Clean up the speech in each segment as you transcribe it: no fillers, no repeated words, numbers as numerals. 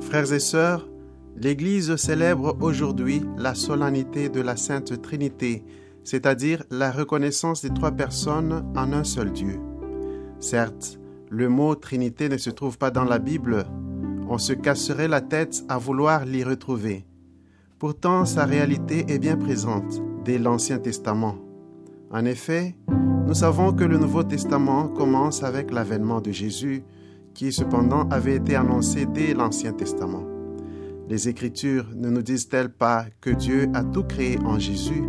Frères et sœurs, l'Église célèbre aujourd'hui la solennité de la Sainte Trinité, c'est-à-dire la reconnaissance des trois personnes en un seul Dieu. Certes, le mot Trinité ne se trouve pas dans la Bible, on se casserait la tête à vouloir l'y retrouver. Pourtant, sa réalité est bien présente dès l'Ancien Testament. En effet, nous savons que le Nouveau Testament commence avec l'avènement de Jésus, qui cependant avait été annoncé dès l'Ancien Testament. Les Écritures ne nous disent-elles pas que Dieu a tout créé en Jésus?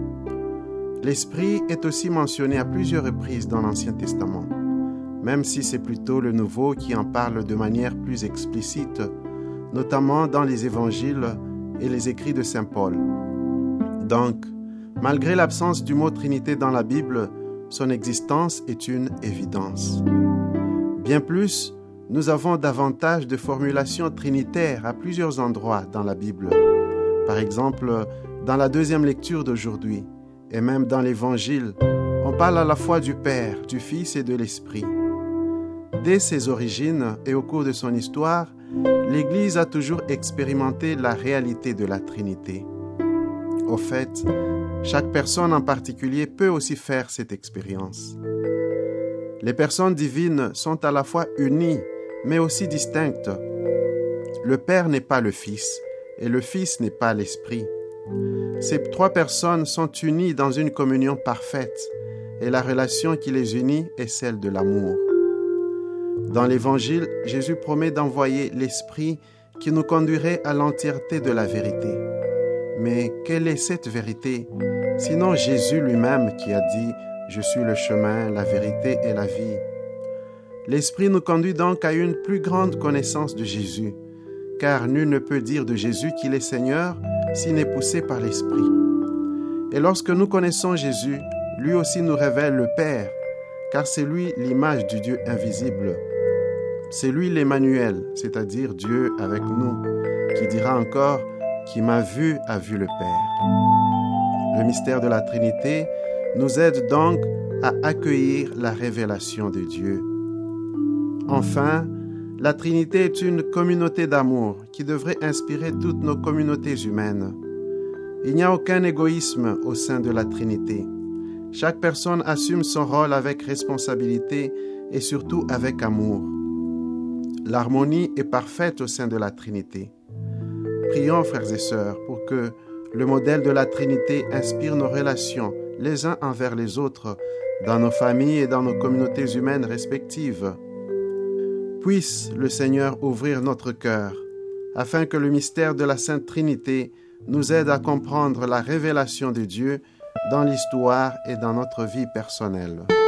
L'Esprit est aussi mentionné à plusieurs reprises dans l'Ancien Testament, même si c'est plutôt le Nouveau qui en parle de manière plus explicite, notamment dans les Évangiles et les écrits de Saint Paul. Donc, malgré l'absence du mot Trinité dans la Bible, son existence est une évidence. Bien plus, nous avons davantage de formulations trinitaires à plusieurs endroits dans la Bible. Par exemple, dans la deuxième lecture d'aujourd'hui, et même dans l'Évangile, on parle à la fois du Père, du Fils et de l'Esprit. Dès ses origines et au cours de son histoire, l'Église a toujours expérimenté la réalité de la Trinité. Au fait, chaque personne en particulier peut aussi faire cette expérience. Les personnes divines sont à la fois unies, mais aussi distinctes. Le Père n'est pas le Fils, et le Fils n'est pas l'Esprit. Ces trois personnes sont unies dans une communion parfaite, et la relation qui les unit est celle de l'amour. Dans l'Évangile, Jésus promet d'envoyer l'Esprit qui nous conduirait à l'entièreté de la vérité. Mais quelle est cette vérité, sinon Jésus lui-même qui a dit « Je suis le chemin, la vérité et la vie ». L'Esprit nous conduit donc à une plus grande connaissance de Jésus, car nul ne peut dire de Jésus qu'il est Seigneur s'il n'est poussé par l'Esprit. Et lorsque nous connaissons Jésus, lui aussi nous révèle le Père, car c'est lui l'image du Dieu invisible. C'est lui l'Emmanuel, c'est-à-dire Dieu avec nous, qui dira encore « Qui m'a vu a vu le Père ». Le mystère de la Trinité nous aide donc à accueillir la révélation de Dieu. Enfin, la Trinité est une communauté d'amour qui devrait inspirer toutes nos communautés humaines. Il n'y a aucun égoïsme au sein de la Trinité. Chaque personne assume son rôle avec responsabilité et surtout avec amour. L'harmonie est parfaite au sein de la Trinité. Prions, frères et sœurs, pour que le modèle de la Trinité inspire nos relations les uns envers les autres, dans nos familles et dans nos communautés humaines respectives. Puisse le Seigneur ouvrir notre cœur, afin que le mystère de la Sainte Trinité nous aide à comprendre la révélation de Dieu dans l'histoire et dans notre vie personnelle.